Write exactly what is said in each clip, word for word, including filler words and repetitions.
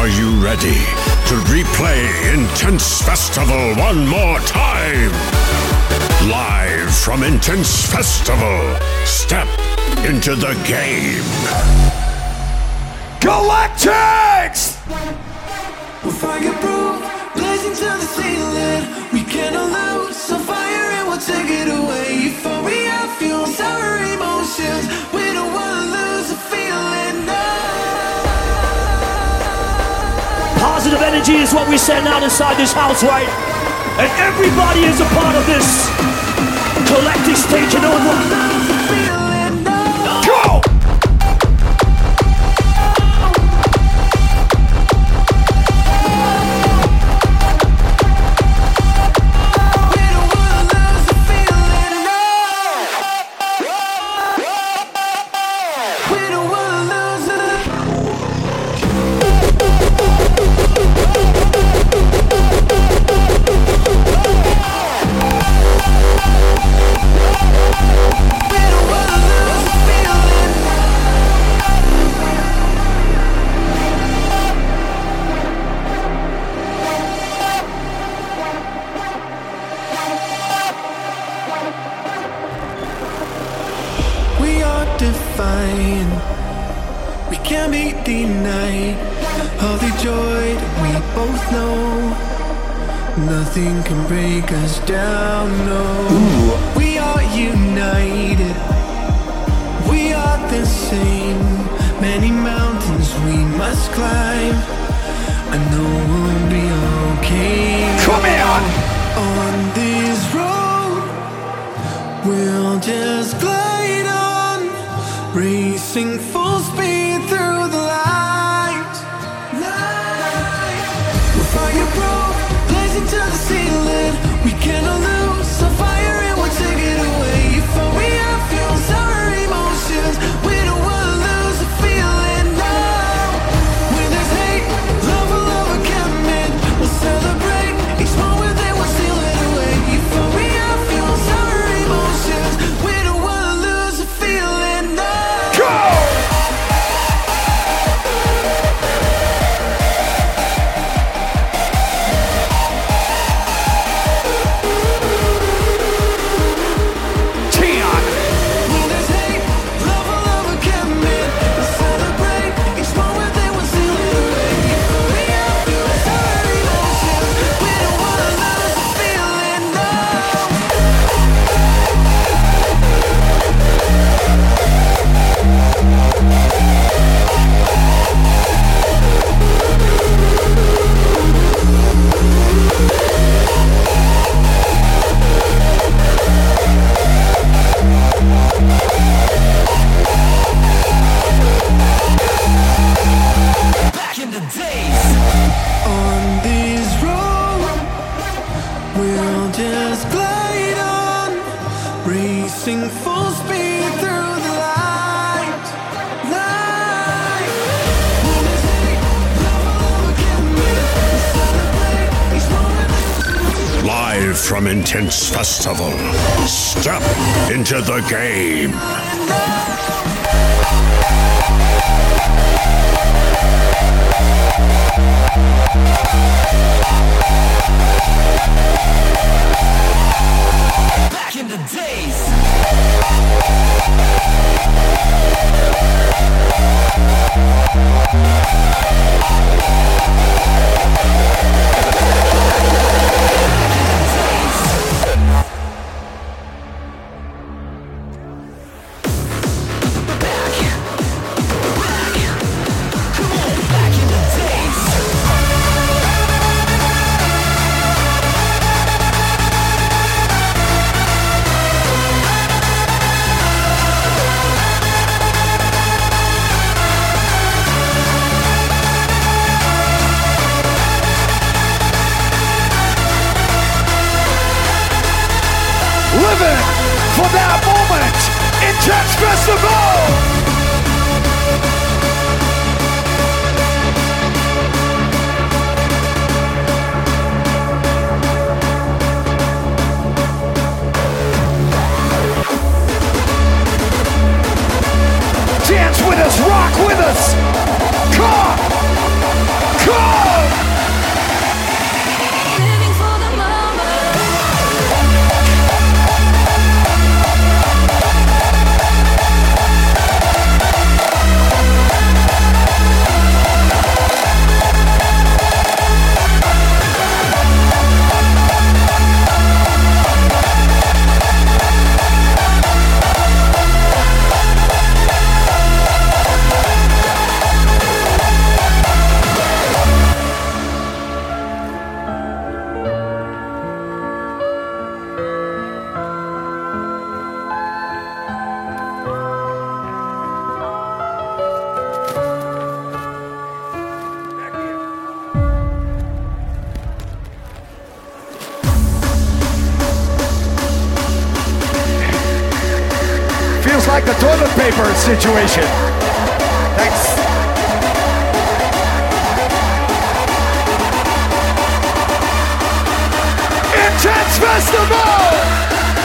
Are you ready to replay Intense Festival one more time? Live from Intense Festival, step into the game. Galactics! We're fireproof, blazing to the ceiling. We cannot lose, so fire and we'll take it away. Euphoria fuels our emotions. We don't wanna lose a feeling, no. Positive energy is what we send out inside this house, right? And everybody is a part of this. Galactic's taking over. Go! We can't be denied all the joy that we both know. Nothing can break us down, no. Ooh. We are united. We are the same. Many mountains we must climb. I know we'll be okay. Come on! On this road, we'll just glide on, racing full speed through the light. Light. We're fireproof, blazing to the ceiling. We cannot lose, so fire and we'll take it away. Euphoria fuels our emotions. We don't wanna lose a feeling now. When there's hate, love will overcome it. We'll celebrate each moment, then we'll steal it away. Euphoria fuels our emotions. We don't wanna lose a feeling now. Go! From Intense Festival, step into the game. Back in the days. Living for that moment, Intense Festival! Dance with us, rock with us! Come on! Come on! paper situation. Thanks. Intense Festival!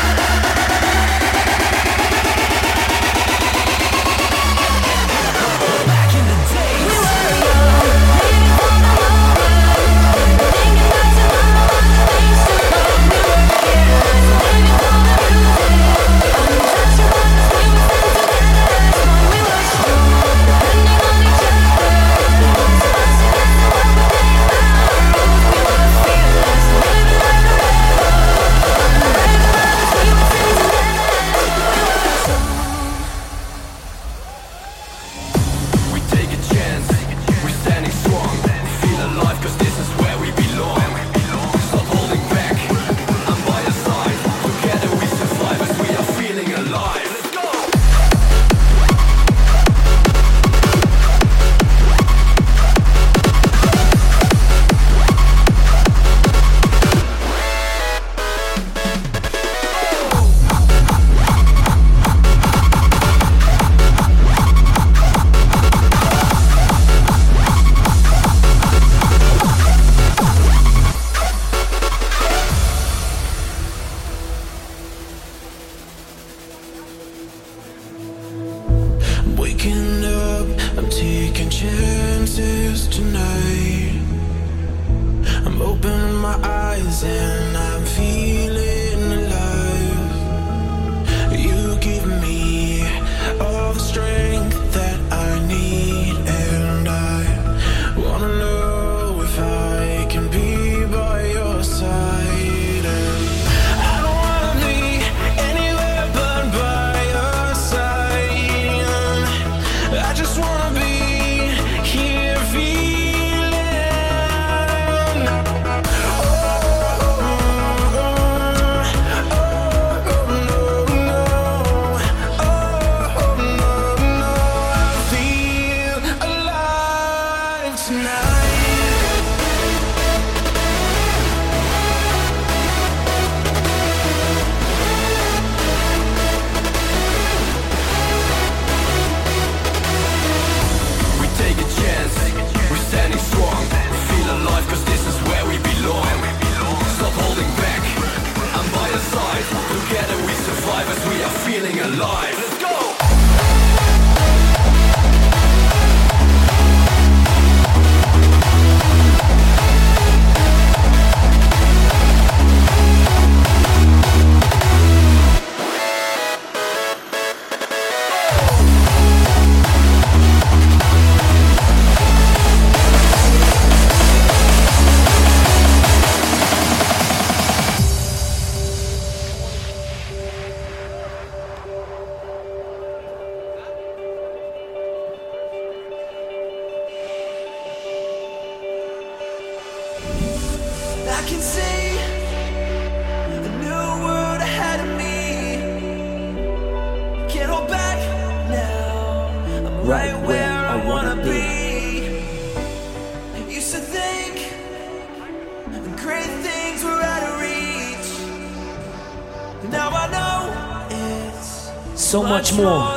So much more.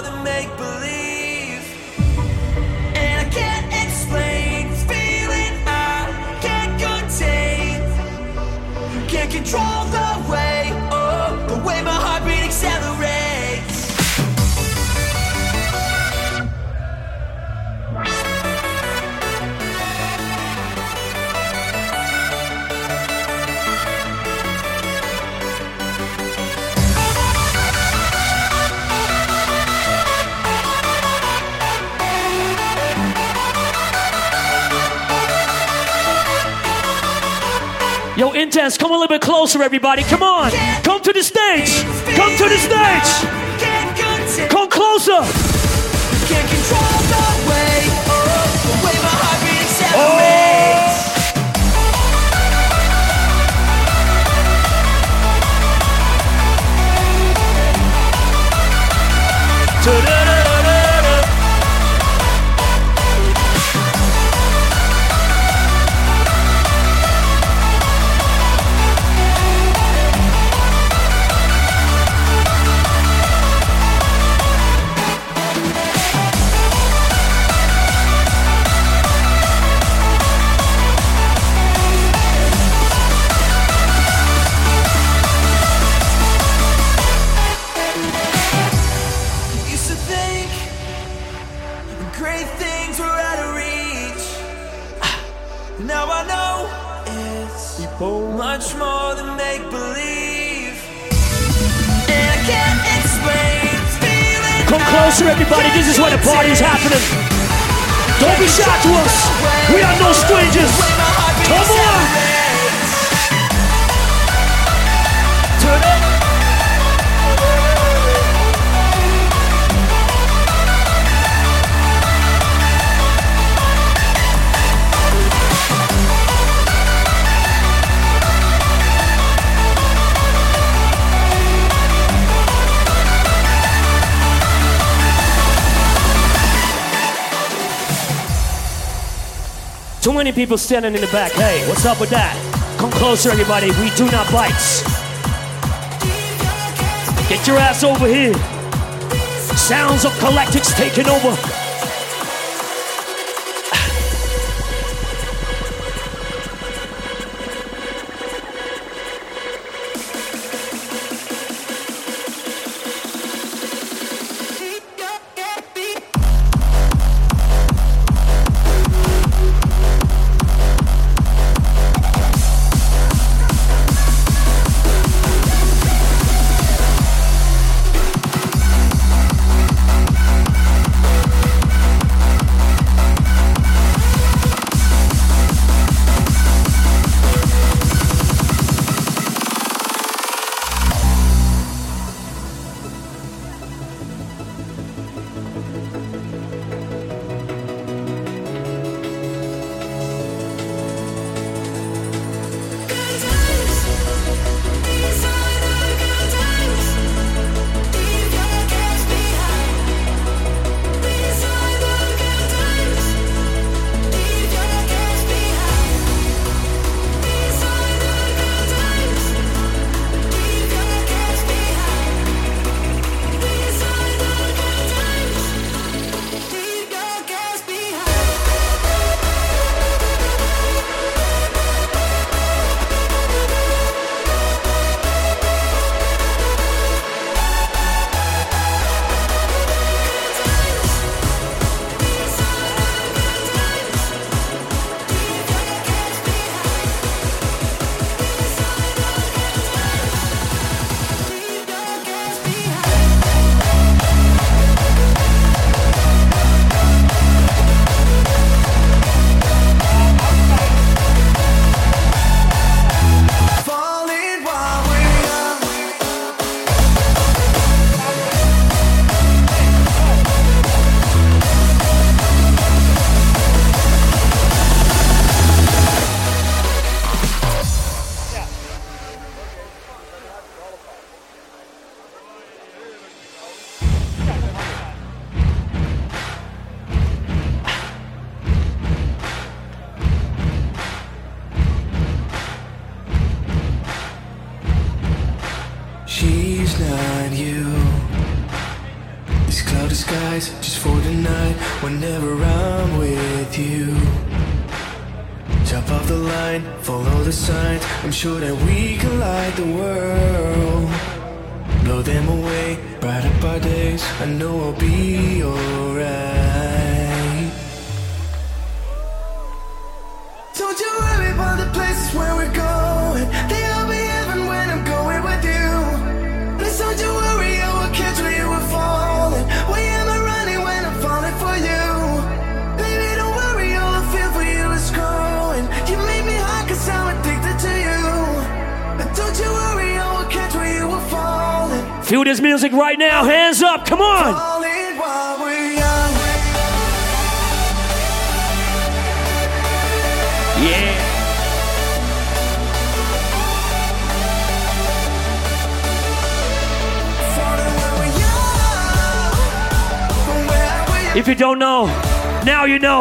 Control the way, oh, the way my heartbeat accelerates. Yo, Intense, come a little bit closer, everybody. Come on. Come to the stage. Come to the stage. Come closer. Can't control the way, oh, the way my heartbeat accelerates. great things were out of reach. Now I know it's much more than make-believe. And I can't explain feeling. Come closer, everybody. This is where the party's happening. Don't be shy to us. We are no strangers. Come on. Turn it. Too many people standing in the back. Hey, what's up with that? Come closer, everybody. We do not bite. Get your ass over here. Sounds of Galactics taking over. She's not you. These cloudy skies just for the night. Whenever I'm with you, top of the line, follow the signs. I'm sure that we can light the world, blow them away, bright up our days. I know I'll be alright. Don't you worry about the places where we're going. They'll be heaven when I'm going with you. Please don't you worry, I will catch where you were falling. Why am I running when I'm falling for you? Baby, don't worry, all I feel for you is growing. You make me hot cause I'm addicted to you. But don't you worry, I will catch where you were falling. Feel this music right now, hands up, come on! Falling while we're young. Yeah. If you don't know, now you know.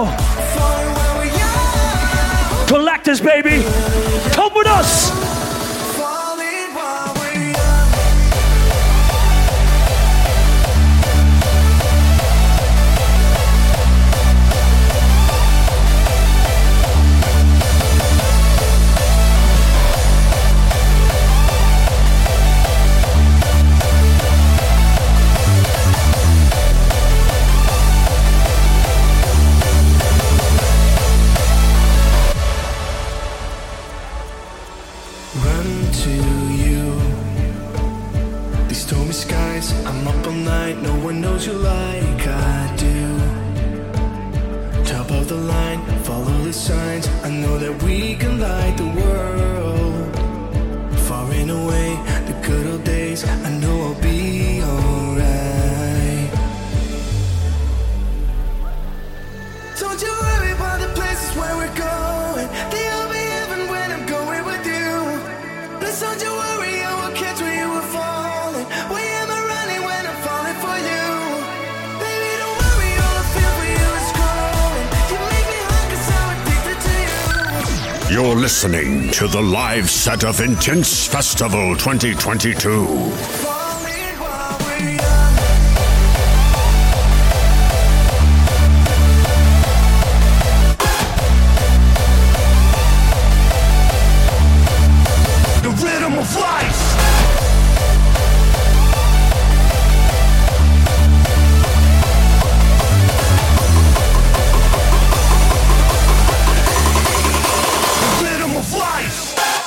Collectors, baby, come with us. top of the line, follow the signs. I know that we can light the world. Far and away, the good old days, I know I'll be alright. Don't you worry about the places where we're going. They'll be heaven when I'm going with you. Please don't you worry, I will catch where you were falling. Where am I running when I'm falling for you? Baby, don't worry, all I feel for you is growing. You make me hot 'cause I'm addicted to you. You're listening to the live set of Intense Festival twenty twenty-two. Falling while we're young. The rhythm of life. The rhythm of life.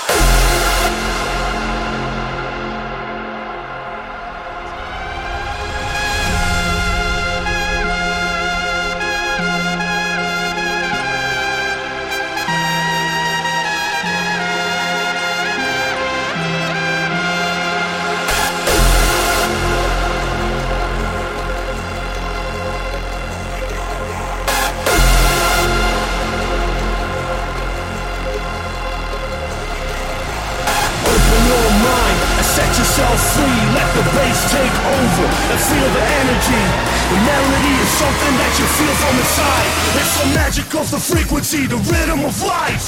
Open your mind and set yourself free. Let the bass take over and feel the energy. The melody is something that you feel from inside. It's the magic of the frequency, the rhythm of life.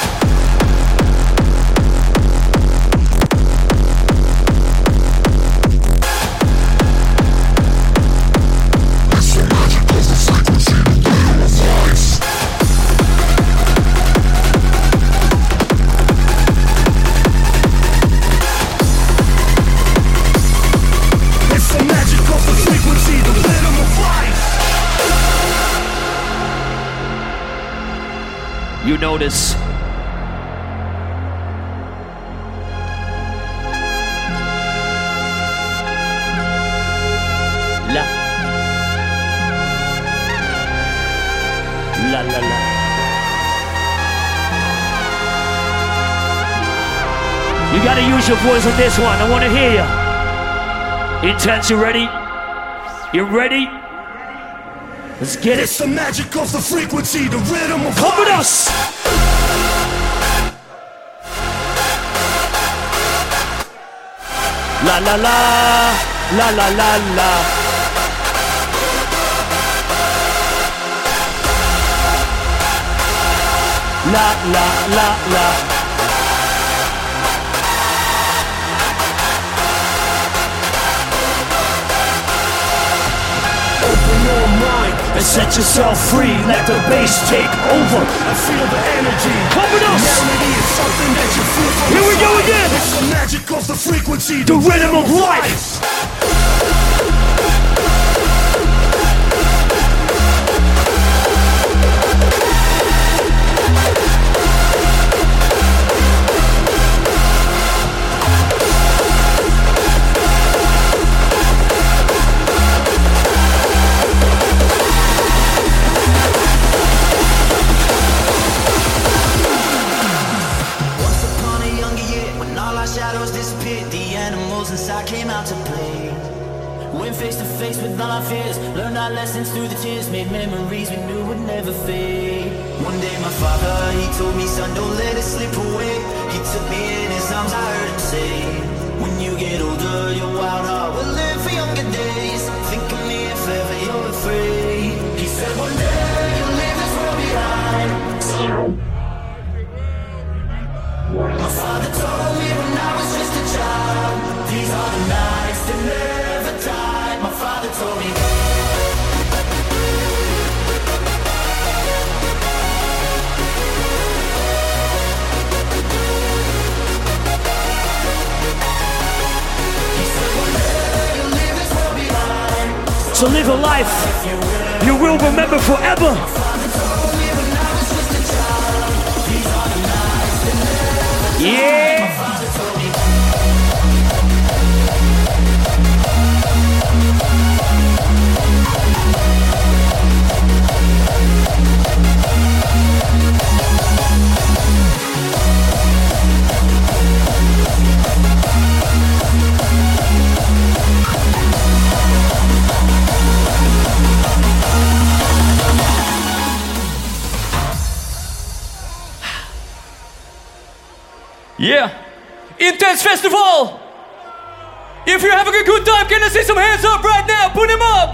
It's the magic of the frequency, the rhythm of life. You notice La La la la. You gotta use your voice on this one. I wanna hear you. Intense, you ready? You ready? Let's get it. It's the magic of the frequency, the rhythm of life. Come with us. La la la, la la la la. La la la la. Open your mind and set yourself free. Let the bass take over and feel the energy. Come with us. Melody is something that you feel from Here we go again. It's the magic of the frequency, the, the rhythm of life. Shadows disappeared, the animals inside came out to play. Went face to face with all our fears, learned our lessons through the tears, made memories we knew would never fade. One day my father, he told me, son, don't let it slip away. He took me in his arms, I heard him say, when you get older, your wild heart will live for younger days. Think of me if ever you're afraid. He said one day you'll leave this world behind. My father told me when I was just a child, these are the nights that never die. My father told me. He said one day you'll leave this world behind. So live a life you will remember forever. My father told me when I was just a child, these are the nights that never die. Yeah. My father told me. Yeah. Intense Festival. If you're having a good time, can I see some hands up right now? Put them up.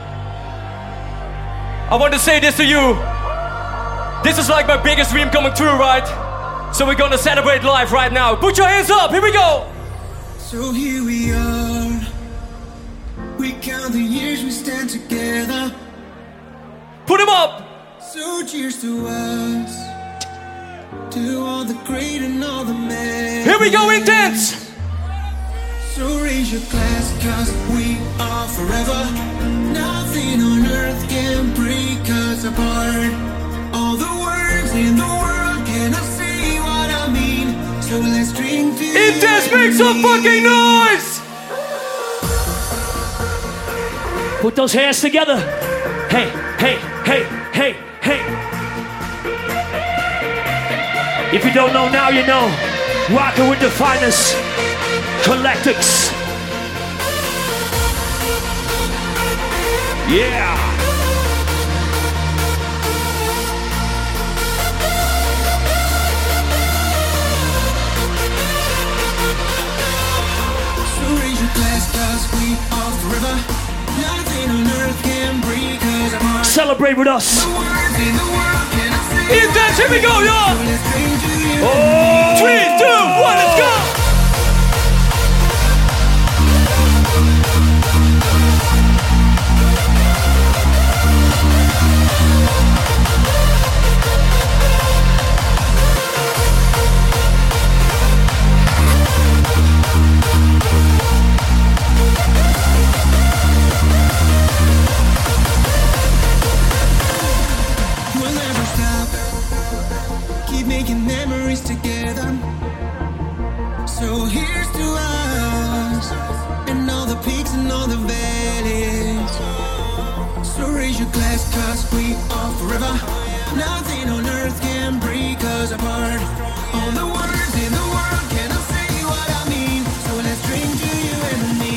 I want to say this to you. This is like my biggest dream coming true, right? So we're gonna celebrate life right now. Put your hands up, here we go. So here we are. We count the years we stand together. Put them up. So cheers to us. To all the great and all the men. Here we go, Intense. So raise your glass, cause we are forever. Nothing on earth can break us apart. All the words in the world cannot say what I mean. So let's drink to Intense, make some fucking noise! Put those hands together. Hey, hey, hey, hey, hey. If you don't know now, you know. Rockin' with the finest Collectix. Yeah. So raise your glass, cause we are forever. Nothing on earth can break us apart. Celebrate with us. The words in the world cannot say. Intense, here we go, y'all. So let's drink to you. Oh. Three, two, one, let's go. We'll never stop. Keep making memories together. So here's to us and all the peaks and all the valleys. So raise your glass, cause we are forever. Nothing on earth can break us apart. All the words in the world cannot say what I mean. So let's drink to you and me.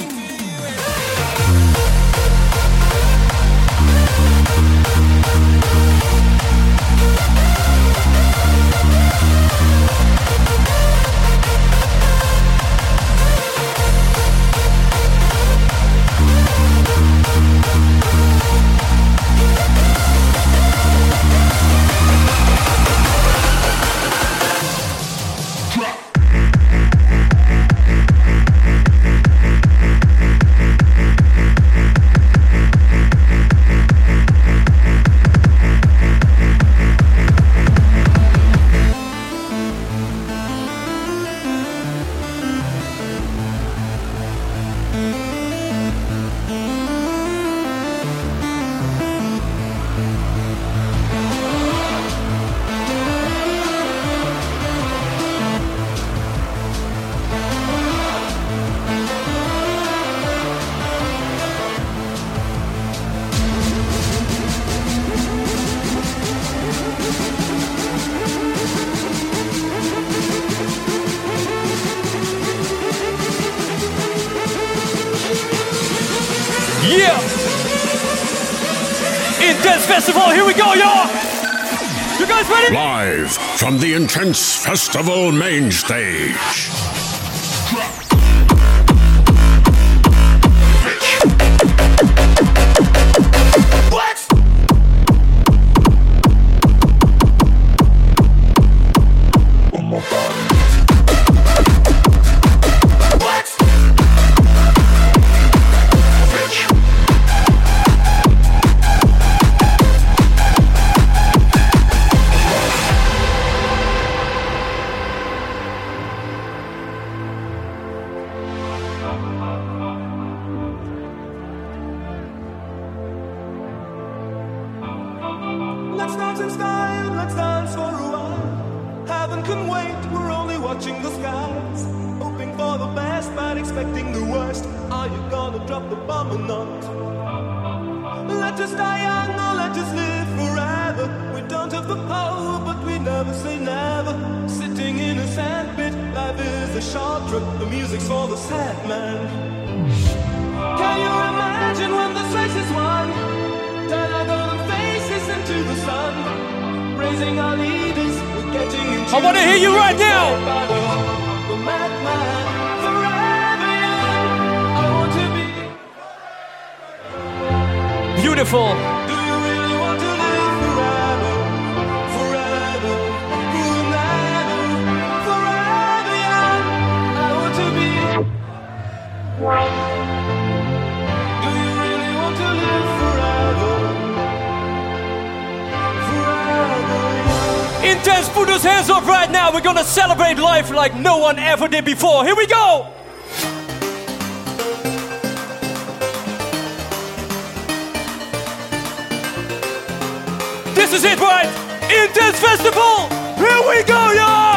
Yeah! Intense Festival, here we go, y'all! You guys ready? Live from the Intense Festival main stage. Let's dance in style, let's dance for a while. Heaven can wait, we're only watching the skies. Hoping for the best, but expecting the worst. Are you gonna drop the bomb or not? Let us die young or let us live forever. We don't have the power, but we never say never. Sitting in a sandpit, life is a short trip. The music's for the sad man. Can you imagine when this race is won? Turn our golden faces into the sun, raising our leaders with I want to hear you right now. Beautiful. Intense, put those hands up right now. We're gonna celebrate life like no one ever did before. Here we go. This is it, right? Intense Festival. Here we go, y'all.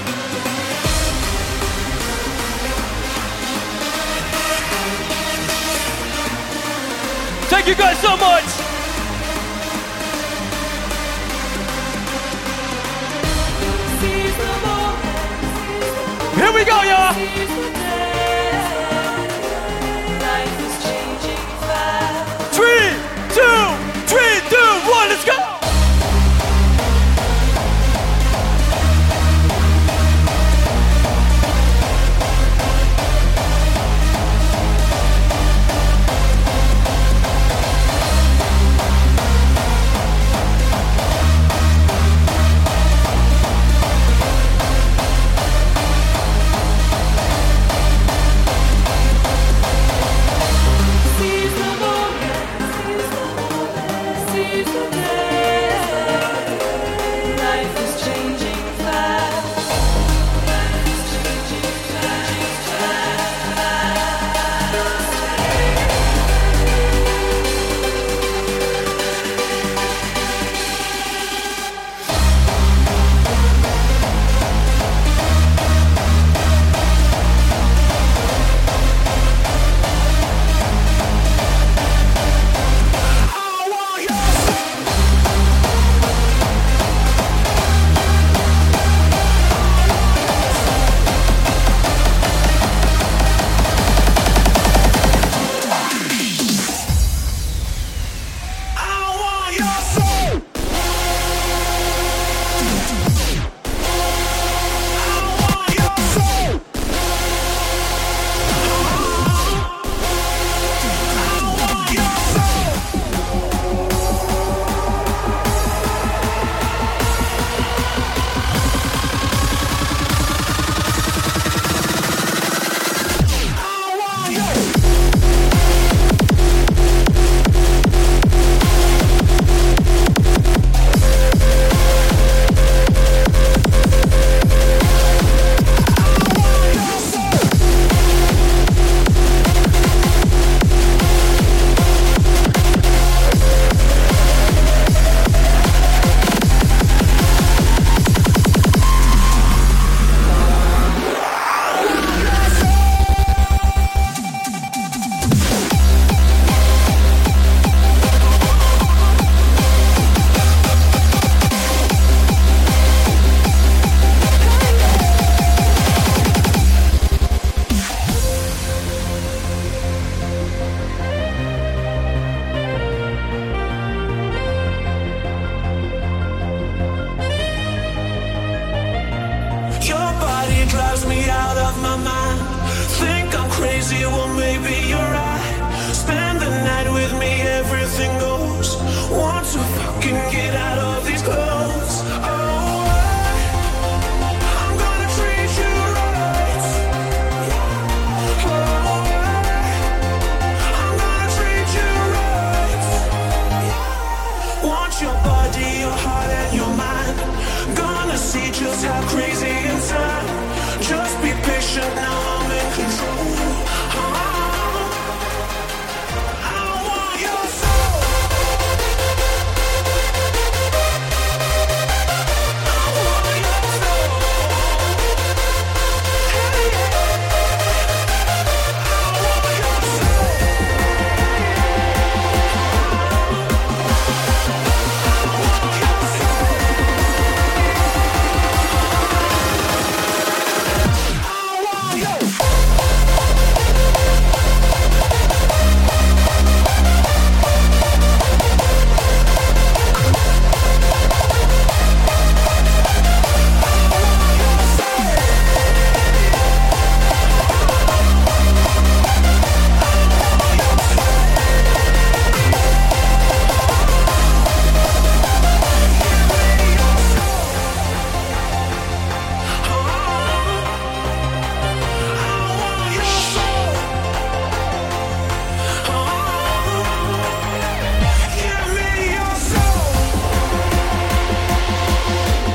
Thank you guys so much. Here we go, y'all. Three, two, three, two, one, let's go.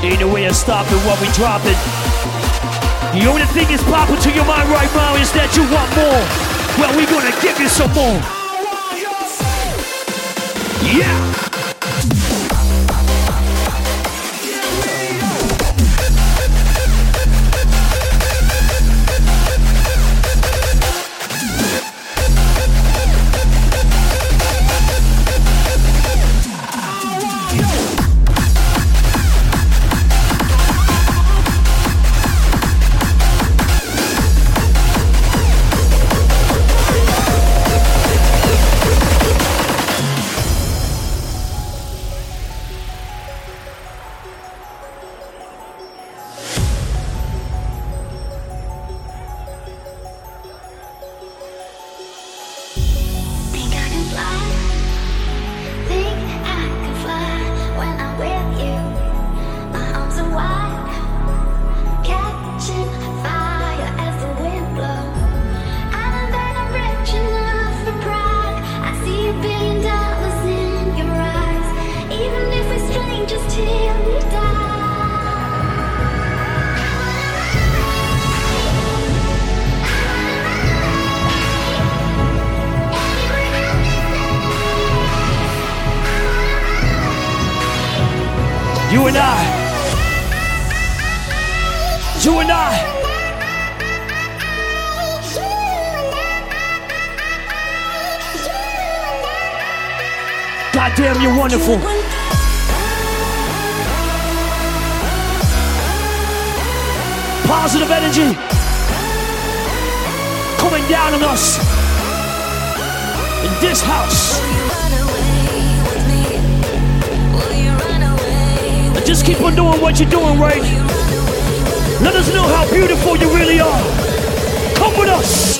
Ain't no way of stopping what we dropping. The only thing is popping to your mind right now is that you want more. Well, we gonna give you some more. Yeah. You and I. You and I. Goddamn, you're wonderful. Positive energy coming down on us in this house. Just keep on doing what you're doing, right? Let us know how beautiful you really are. Come with us.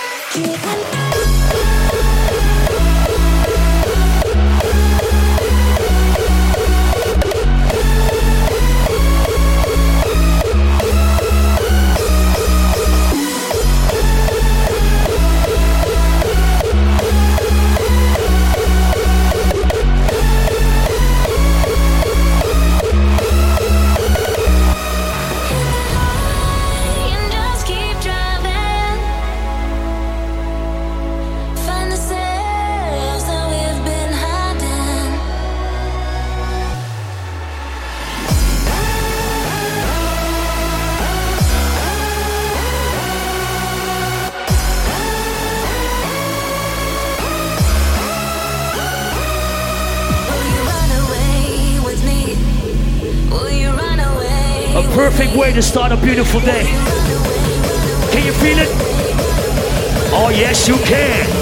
Perfect way to start a beautiful day. Can you feel it? Oh, yes, you can.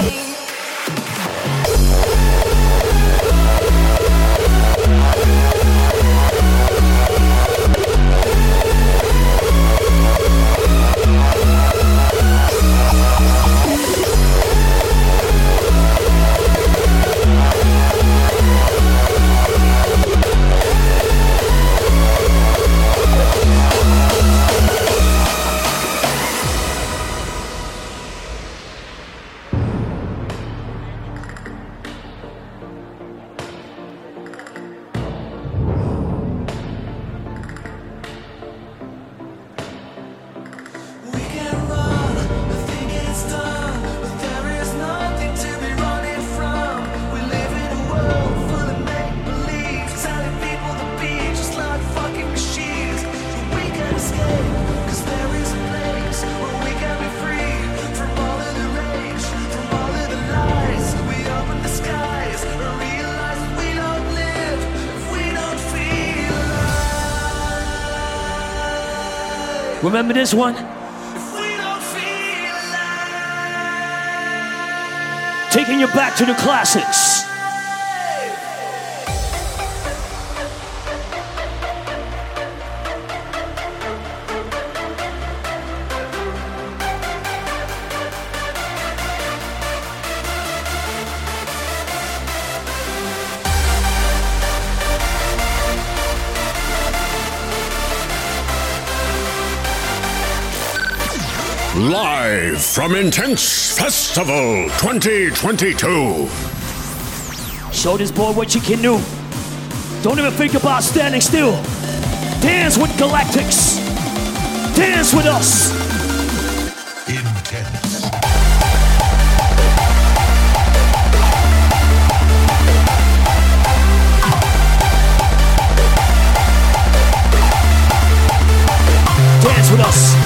Remember this one? Taking you back to the classics. Live from Intense Festival twenty twenty-two. Show this boy what you can do. Don't even think about standing still. Dance with Galactics. Dance with us. Intense. Dance with us.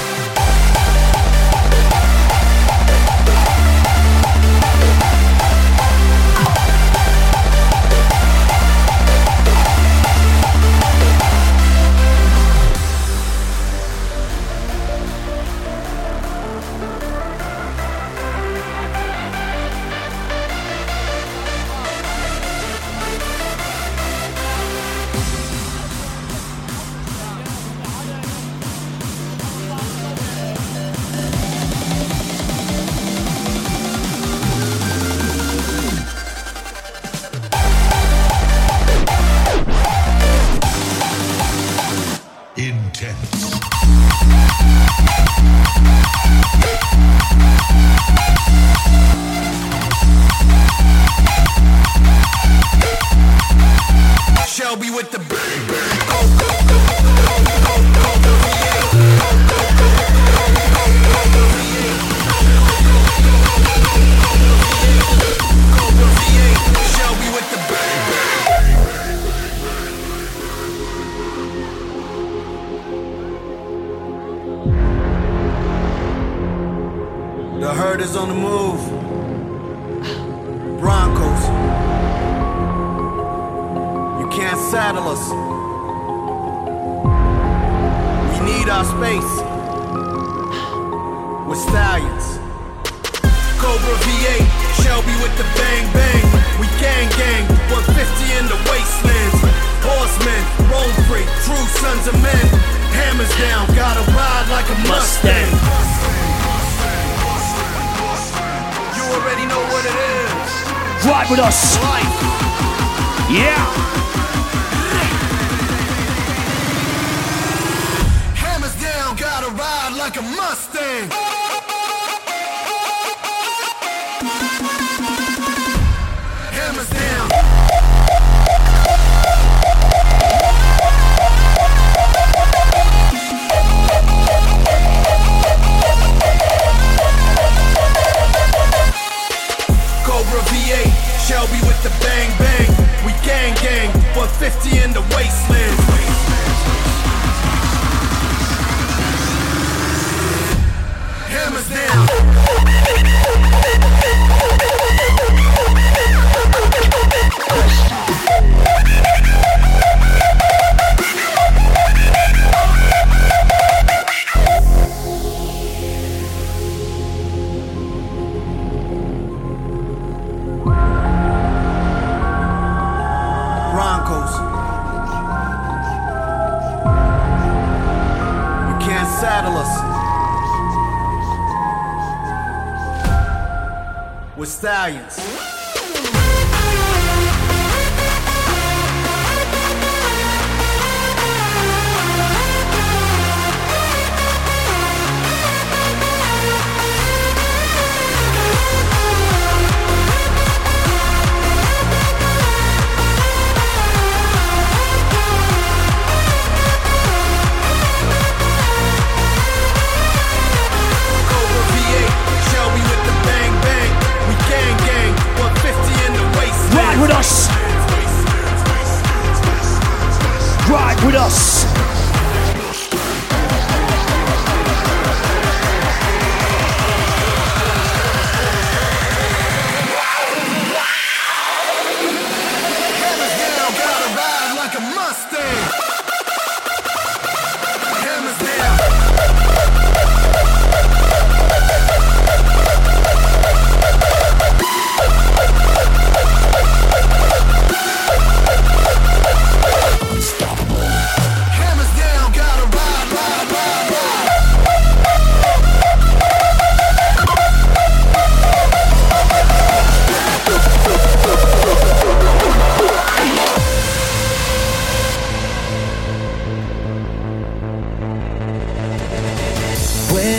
Shelby with the bang bang. Shelby with the bang bang. The herd is on the move. Broncos. Can't saddle us. We need our space. We're stallions. Cobra V eight, Shelby with the bang bang. We gang gang, one fifty in the wastelands. Horsemen, roll free, true sons of men. Hammers down, gotta ride like a Mustang. You already know what it is. Ride with us. Life. Yeah. Gotta ride like a Mustang. Hammers down. Cobra V eight, Shelby with the bang bang. We gang gang, one fifty in the wasteland. Hammers down. Broncos. You can't saddle us. We're stallions. With us. Ride with us. Hammers down, gotta ride like a Mustang. Hammers down.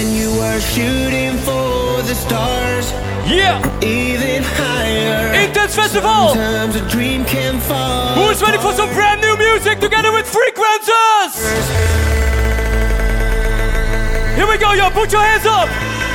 Shooting for the stars. Yeah. Even higher. Intense Intense Festival. Sometimes a dream can fall. Who's ready for some brand new music together with Frequencers? Here we go, yo, put your hands up.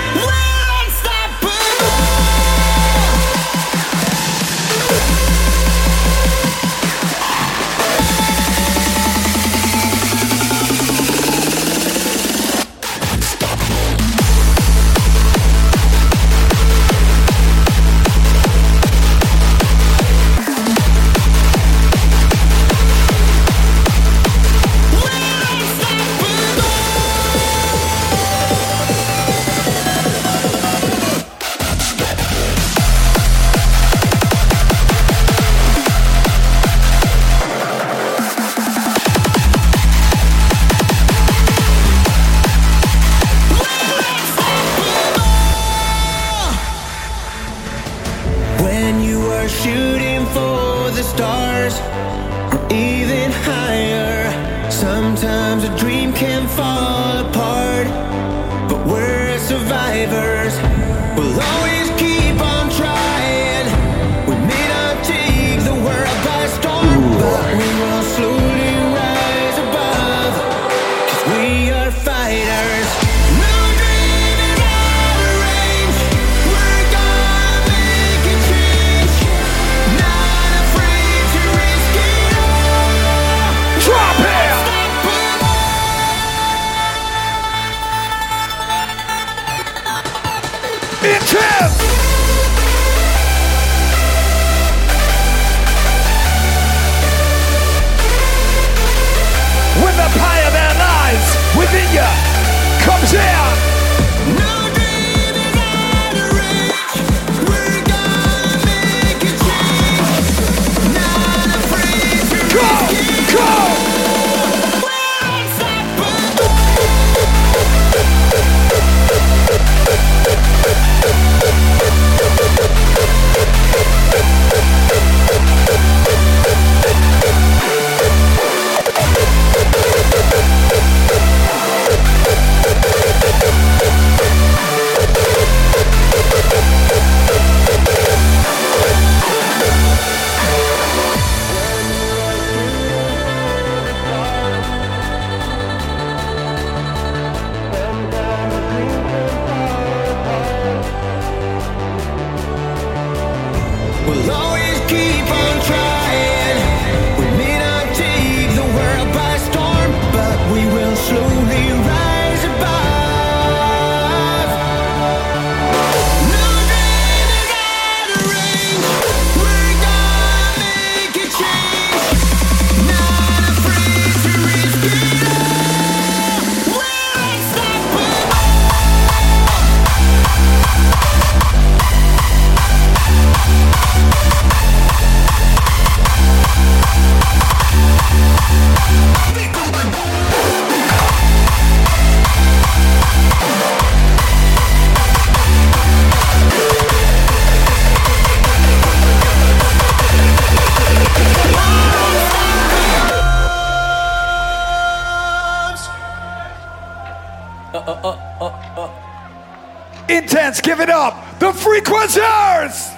Intense, give it up, the Frequencers!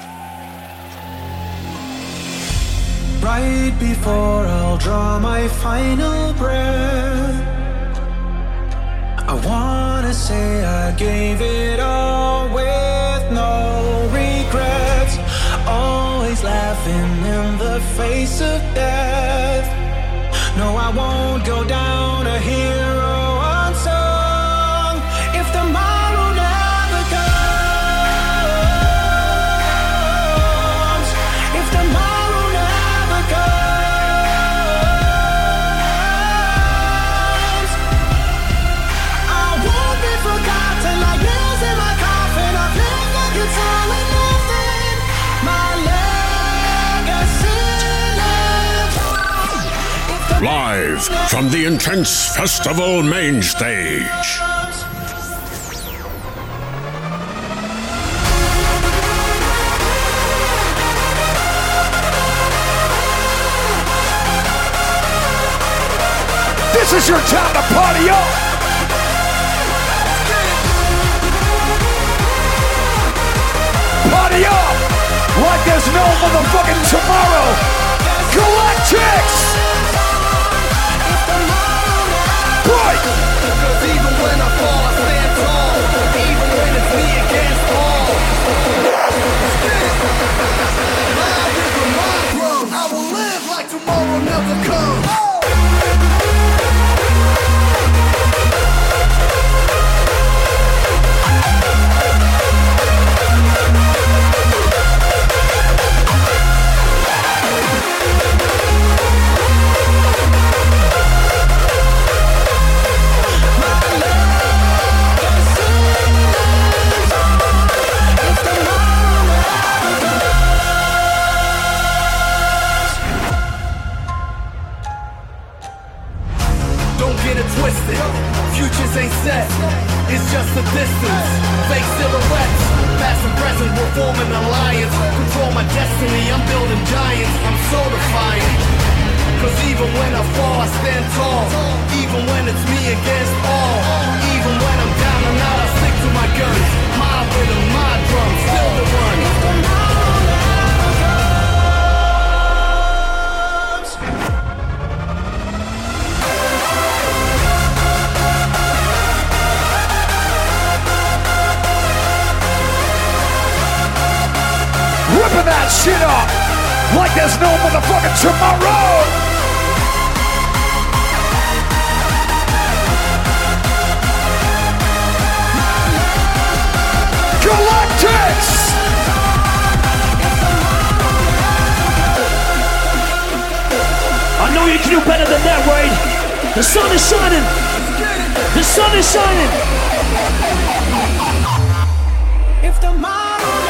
Right before I'll draw my final breath, I wanna say I gave it all with no regrets. Always laughing in the face of death. No, I won't go down a hero unsung if tomorrow never comes. If tomorrow never comes, I won't be forgotten like nails in my coffin. I've lived like it's all or nothing. My legacy lives on. Live from the Intense Festival main stage. This is your time to party up! Party up! like there's no motherfucking tomorrow. Galactics! Right! Cause even when I fall, I stand tall. Even when it's me against all. Live is the mind drum. I will live like tomorrow never comes. Futures ain't set, it's just a distance. Fake silhouettes, past and present will form an alliance. Control my destiny, I'm building giants. I'm so defiant. Cause even when I fall, I stand tall. Even when it's me against all. Even when I'm down and out, I stick to my guns. My rhythm, my drum, still the one. Ripping that shit up like there's no motherfucking tomorrow. Galactics! I know you can do better than that, Wade. The sun is shining. The sun is shining. If the mind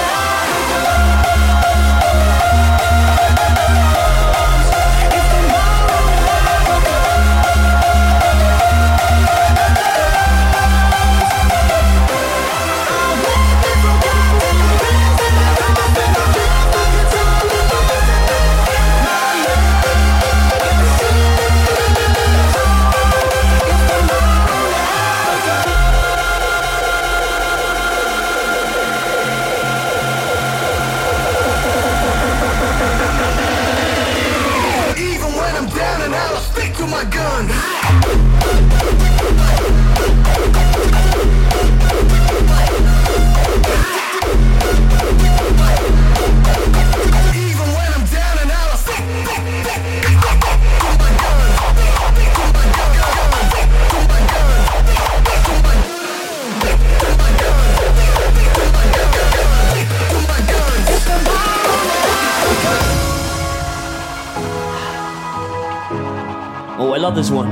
my gun. Even when I'm down and out, I stick to my gun. To my gun. To my gun. To my gun. To my gun. Oh, I love this one.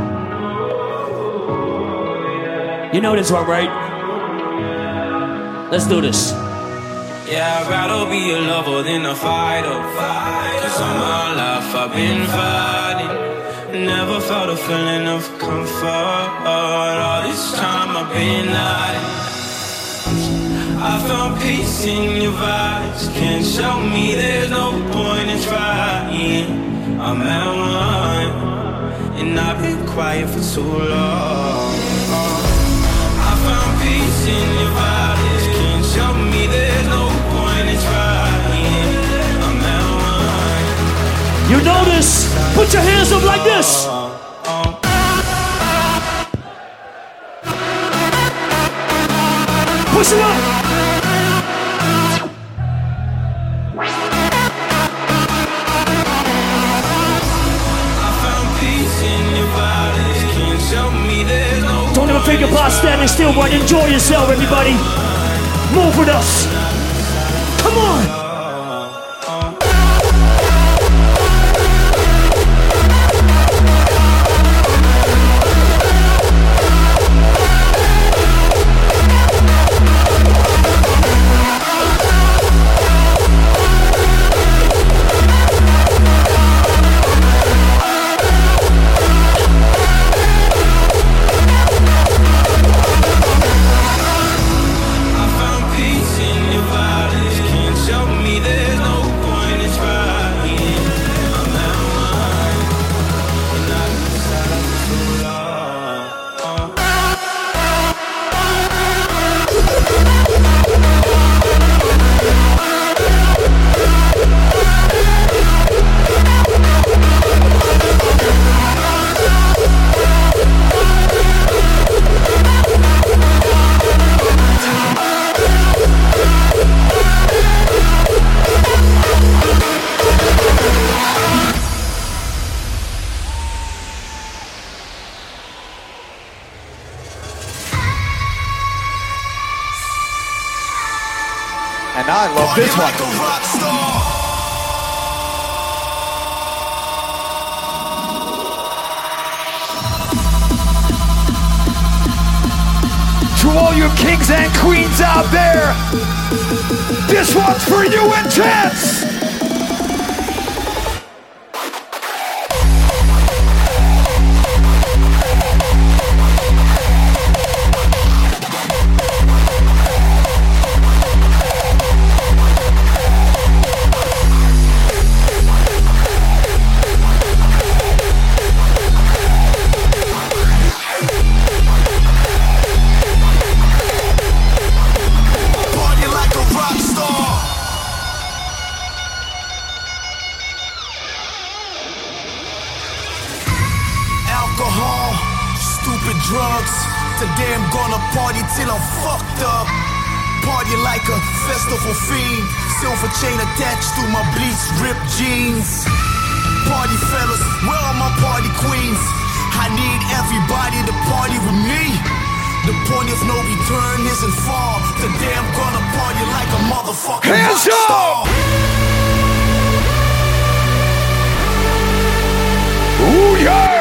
You know this one, right? Let's do this. Yeah, I'd rather be a lover than a fighter. Cause all my life I've been fighting. Never felt a feeling of comfort. All this time I've been hiding. I found peace in your vibes. Can't show me there's no point in trying. I'm at one. And I've been quiet for too long. I found peace in your vibes. Can't show me there's no point in trying. I'm at one. You know this? Put your hands up like this. Push it up. Don't ever think about standing still, but enjoy yourself, everybody. Move with us. Come on. Show me now I love this one. To all you kings and queens out there, this one's for you, Intense! Today I'm gonna party till I'm fucked up. Party like a festival fiend. Silver chain attached to my bleached ripped jeans. Party fellas, where are my party queens? I need everybody to party with me. The point of no return isn't far. Today I'm gonna party like a motherfucking Hands up! Ooh yeah!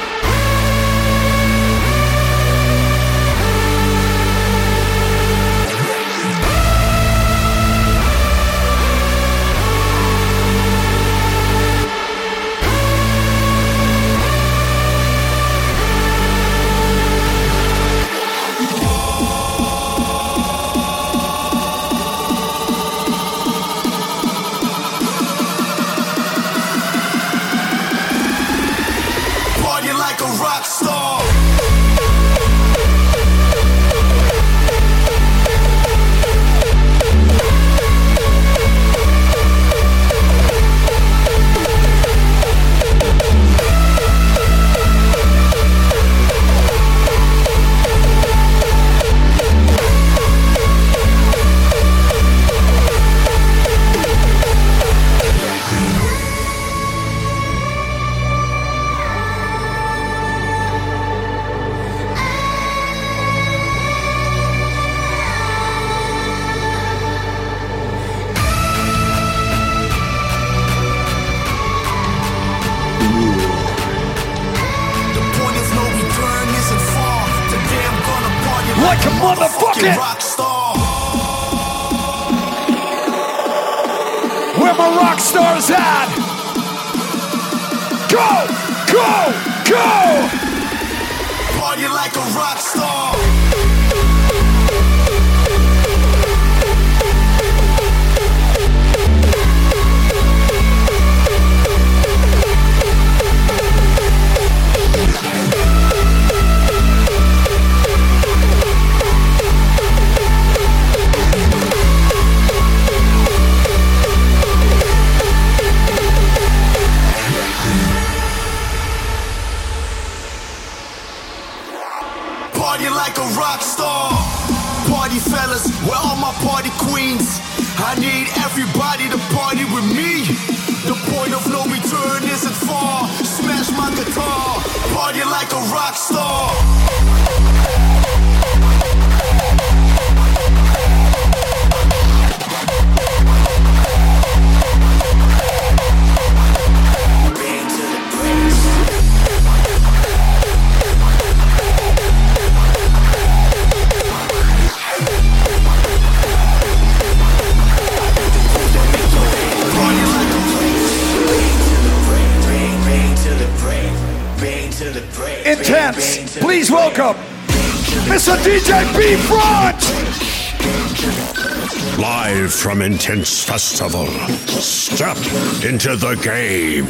Where my rock stars at? Go, go, go! Party like a rock star. Party like a rock star. Party fellas, where all my party queens? I need everybody to party with me. The point of no return isn't far. Smash my guitar. Party like a rock star. Intense, please welcome Mister D J B-Front! Live from Intense Festival, step into the game.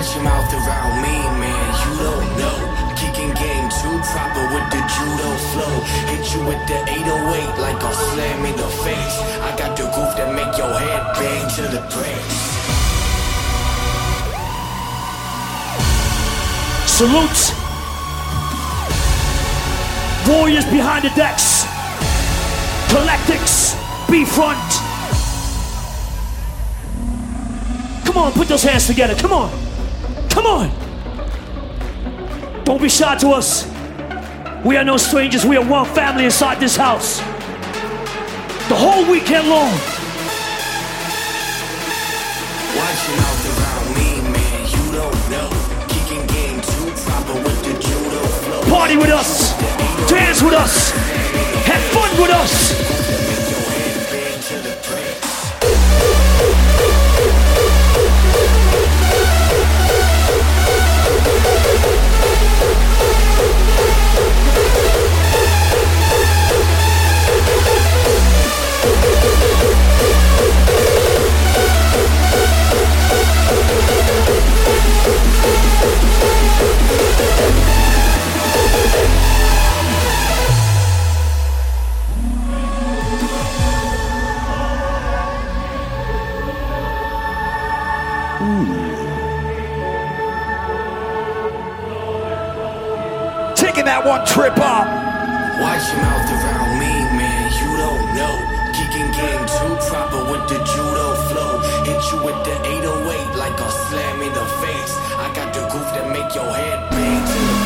Watch your mouth around me, man, you don't know. Kicking game too proper with the judo flow. Hit you with the eight oh eight like a slam in the face. I got the groove that make your head bang to the breaks. Salute. Warriors behind the decks. Galactics, B-front. Come on, put those hands together, come on. Come on. Don't be shy to us. We are no strangers, we are one family inside this house. The whole weekend long. Watch your mouth around me, man, you don't know. Kicking game too proper with the judo flow. Party with us, dance with us, have fun with us. Taking that one trip up. Watch your mouth around me, man, you don't know. Kicking game too proper with the judo flow. Hit you with the eight oh eight like a slam in the face. I got the groove that make your head bang to the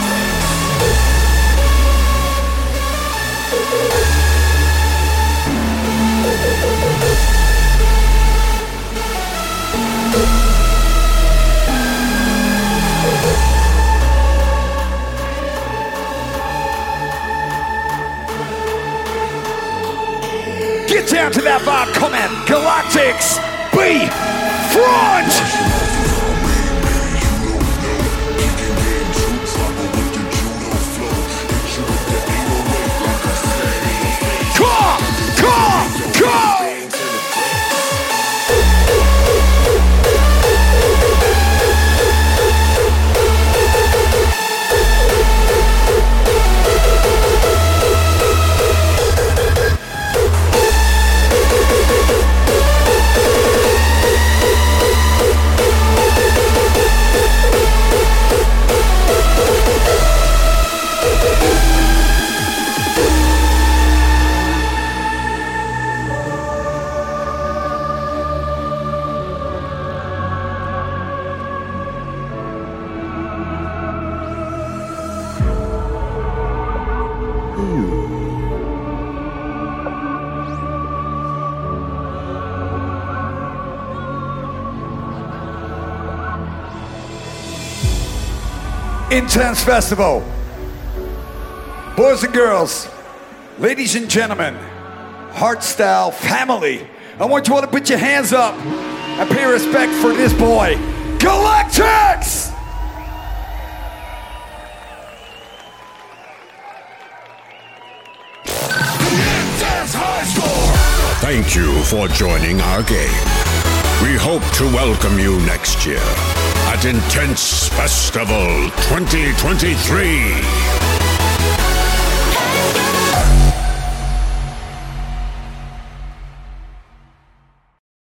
Get down to that vibe, come in. Galactics, B-front. Come, come, come. Intense Festival. Boys and girls, ladies and gentlemen, Hardstyle family, I want you all to put your hands up and pay respect for this boy, Galactics! Thank you for joining our game. We hope to welcome you next year at Intense Festival twenty twenty-three.